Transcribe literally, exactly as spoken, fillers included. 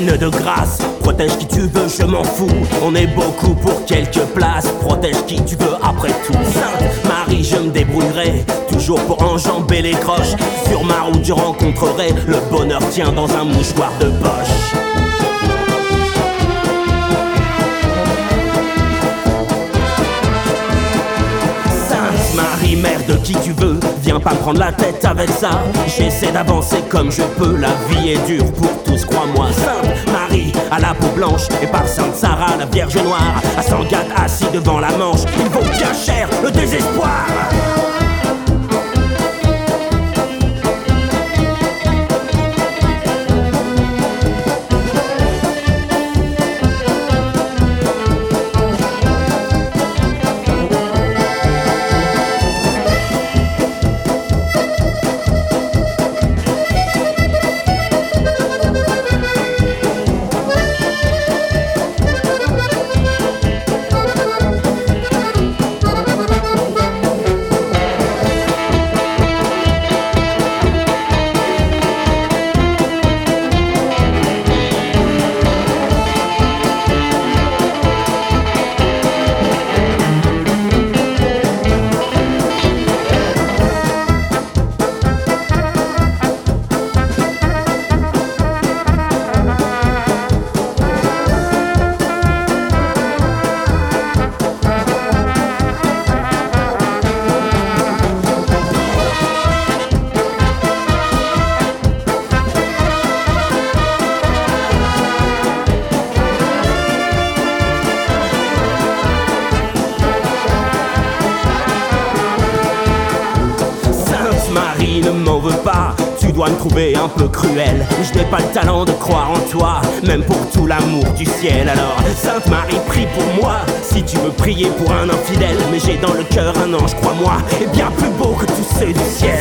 reine de grâce, protège qui tu veux, je m'en fous. On est beaucoup pour quelques places, protège qui tu veux après tout. Sainte Marie, je me débrouillerai, toujours pour enjamber les croches. Sur ma route je rencontrerai, le bonheur tient dans un mouchoir de poche. Marie, mère de qui tu veux, viens pas me prendre la tête avec ça. J'essaie d'avancer comme je peux, la vie est dure pour tous, crois-moi. Sainte Marie, à la peau blanche, et par Sainte Sarah, la Vierge Noire, à Sangatte assis devant la Manche, il vaut bien cher le désespoir. Ne m'en veux pas, tu dois me trouver un peu cruel. Je n'ai pas le talent de croire en toi, même pour tout l'amour du ciel. Alors, Sainte Marie, prie pour moi, si tu veux prier pour un infidèle. Mais j'ai dans le cœur un ange, crois-moi, et bien plus beau que tous ceux du ciel.